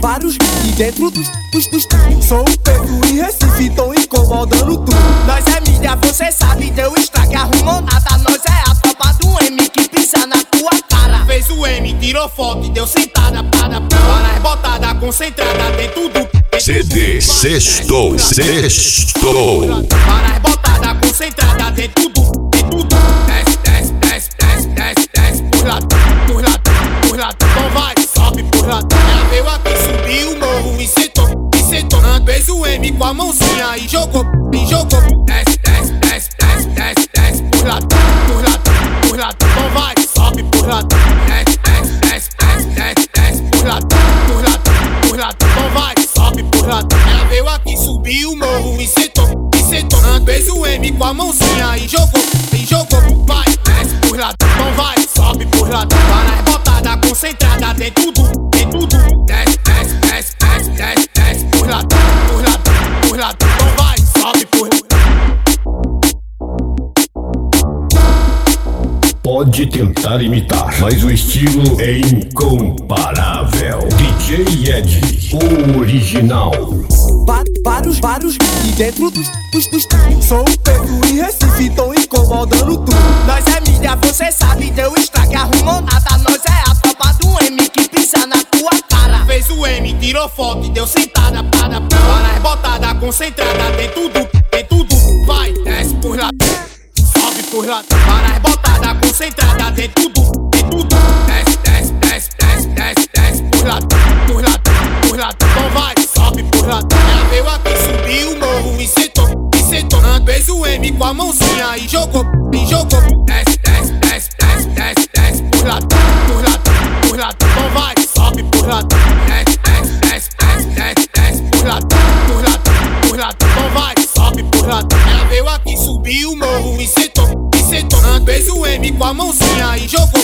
Vários e dentro dos sou o Pedro e Recife, tô incomodando tudo. Nós é mídia, você sabe, deu estrago, arrumou nada. Nós é a tropa do M que pisa na tua cara. Fez o M, tirou foto e deu sentada para as botada concentrada dentro do CD Sextou. para as botada concentrada dentro do desce por lá, então vai, sobe por lá. Ela veio aqui, subiu o morro e sentou. Fez o M com a mãozinha e jogou. Desce por lá, então vai, sobe por lá. Desce por lá, então vai, sobe por lá. Ela veio aqui, subiu o morro e sentou. Fez o M com a mãozinha e jogou. Vai, desce por lá, então vai, sobe por lá. Para as botada concentrada dentro do desce por lá, então vai, sobe por lá. Pode tentar imitar, mas o estilo é incomparável. DJ Ed, o original. Vários e dentro dos sou o Pedro e Recife, tô incomodando tudo. Nós é mídia, você sabe, deu estrago, arrumou nada. Nós é a tropa do M que pisa na tua cara. Fez o M, tirou foto e deu sentada para as botada concentrada dentro do vai, desce por lá, sobe por lá. Para as botada concentrada dentro do desce por lá, então vai, sobe por lá. Ela veio aqui, subiu o morro e sentou. Fez o M com a mãozinha e jogou. Desce por lá, então vai, sobe por lá. Desce por lá, então vai, sobe por lá. Ela veio aqui, subiu o morro e sentou. Fez o M com a mãozinha e jogou.